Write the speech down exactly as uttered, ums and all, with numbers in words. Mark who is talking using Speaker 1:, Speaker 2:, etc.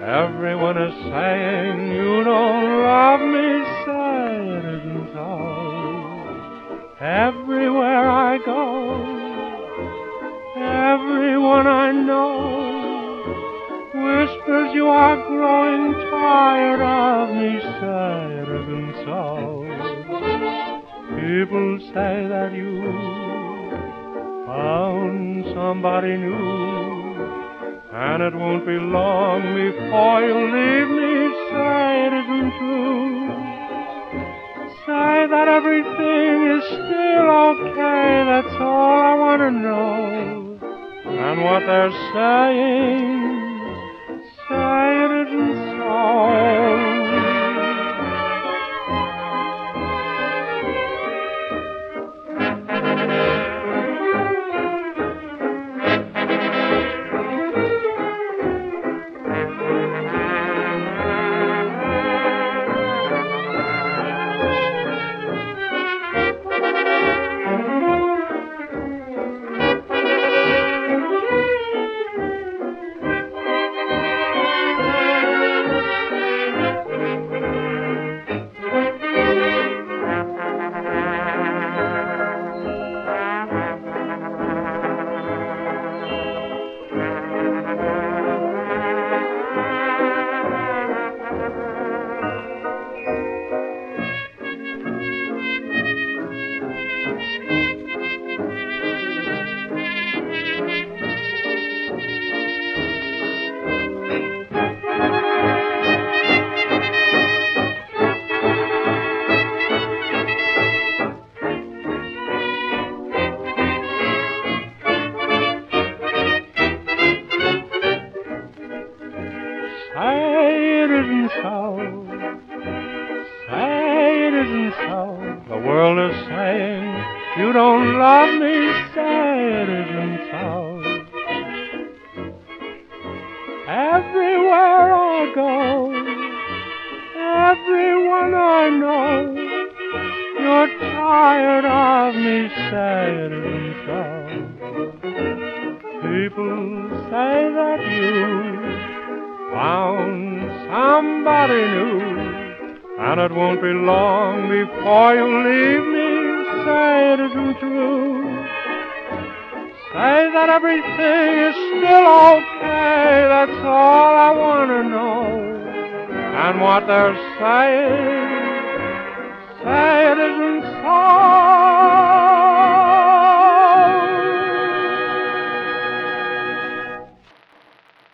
Speaker 1: Everyone is saying you don't love me, say it isn't so. Everywhere I go, everyone I know whispers you are growing tired of me, say it isn't so. People say that you found somebody new, and it won't be long before you leave me, say it isn't true. Say that everything is still okay, that's all I want to know. And what they're saying, say it isn't so. Say it isn't so. Say it isn't so. The world is saying you don't love me. Say it isn't so. Everywhere I go, everyone I know, you're tired of me. Say it isn't so. People say that you found somebody new, and it won't be long before you leave me. Say it isn't true. Say that everything is still okay, that's all I want to know. And what they're saying, say it isn't so.